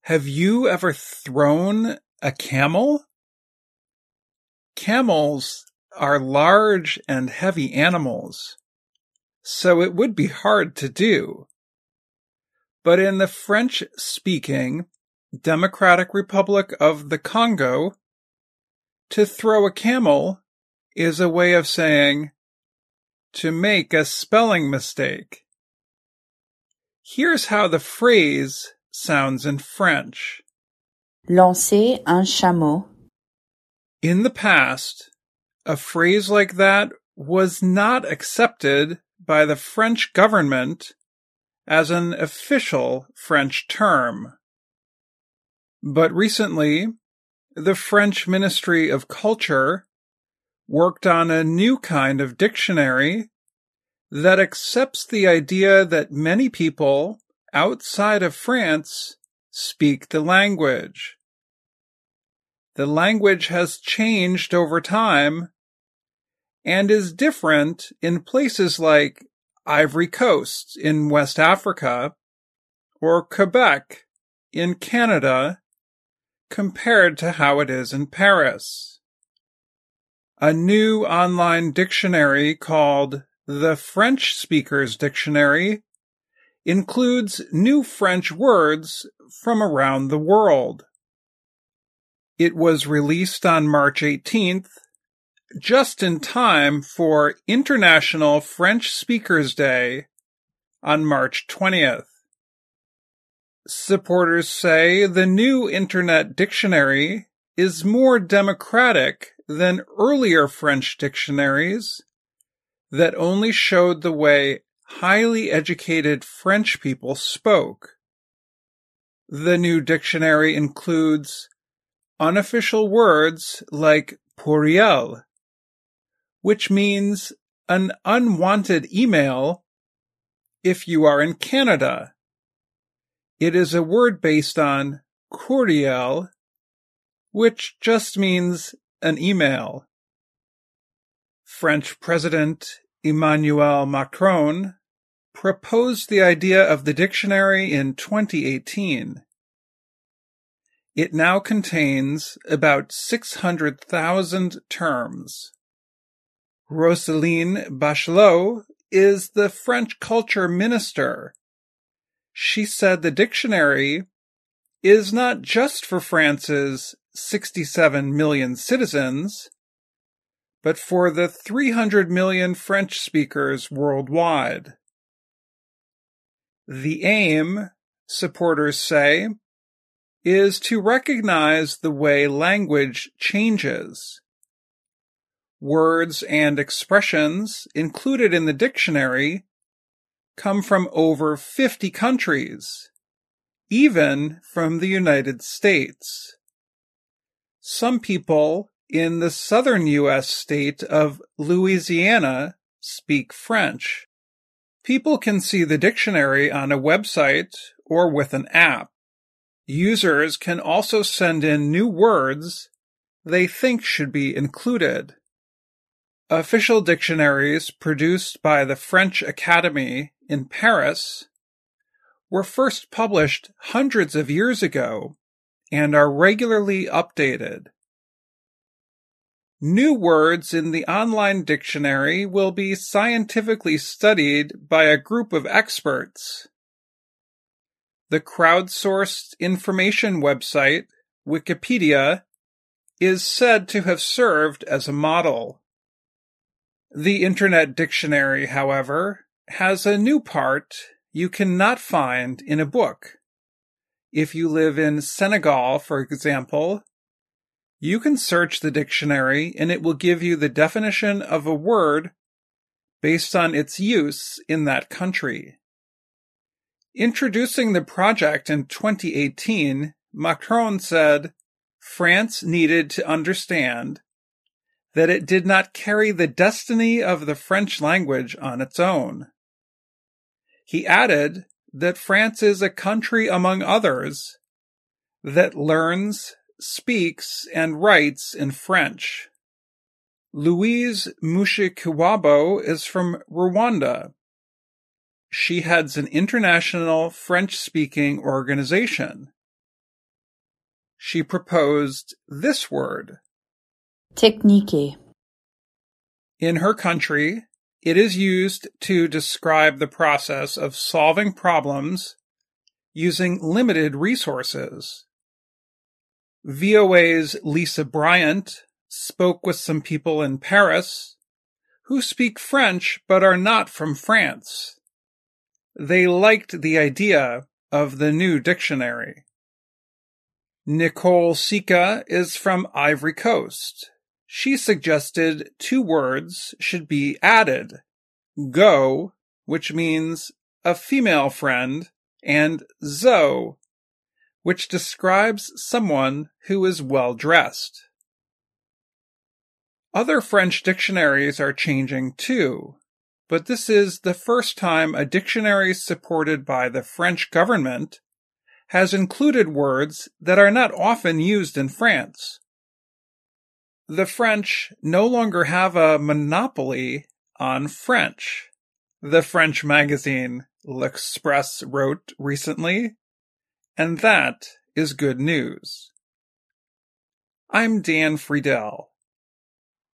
Have you ever thrown a camel? Camels are large and heavy animals, so it would be hard to do. But in the French-speaking Democratic Republic of the Congo, to throw a camel is a way of saying to make a spelling mistake. Here's how the phrase sounds in French. Lancer un chameau. In the past, a phrase like that was not accepted by the French government as an official French term. But recently, the French Ministry of Culture worked on a new kind of dictionary that accepts the idea that many people outside of France speak the language. The language has changed over time and is different in places like Ivory Coast in West Africa or Quebec in Canada compared to how it is in Paris. A new online dictionary called the French Speakers Dictionary includes new French words from around the world. It was released on March 18th, just in time for International French Speakers Day on March 20th. Supporters say the new Internet Dictionary is more democratic than earlier French dictionaries that only showed the way highly educated French people spoke. The new dictionary includes unofficial words like pourriel, which means an unwanted email if you are in Canada. It is a word based on courriel, which just means an email. French President Emmanuel Macron proposed the idea of the dictionary in 2018. It now contains about 600,000 terms. Roselyne Bachelot is the French culture minister. She said the dictionary is not just for France's 67 million citizens, but for the 300 million French speakers worldwide. The aim, supporters say, is to recognize the way language changes. Words and expressions included in the dictionary come from over 50 countries, even from the United States. Some people in the southern U.S. state of Louisiana speak French. People can see the dictionary on a website or with an app. Users can also send in new words they think should be included. Official dictionaries produced by the French Academy in Paris were first published hundreds of years ago and are regularly updated. New words in the online dictionary will be scientifically studied by a group of experts. The crowdsourced information website, Wikipedia, is said to have served as a model. The Internet Dictionary, however, has a new part you cannot find in a book. If you live in Senegal, for example, you can search the dictionary and it will give you the definition of a word based on its use in that country. Introducing the project in 2018, Macron said France needed to understand that it did not carry the destiny of the French language on its own. He added that France is a country among others that learns, speaks, and writes in French. Louise Mushikiwabo is from Rwanda. She heads an international French-speaking organization. she proposed this word. Technique. In her country, it is used to describe the process of solving problems using limited resources. VOA's Lisa Bryant spoke with some people in Paris who speak French but are not from France. They liked the idea of the new dictionary. Nicole Sika is from Ivory Coast. She suggested 2 words should be added. Go, which means a female friend, and zo, which describes someone who is well dressed. Other French dictionaries are changing too, but this is the first time a dictionary supported by the French government has included words that are not often used in France. The French no longer have a monopoly on French. The French magazine L'Express wrote recently, and that is good news. I'm Dan Friedel.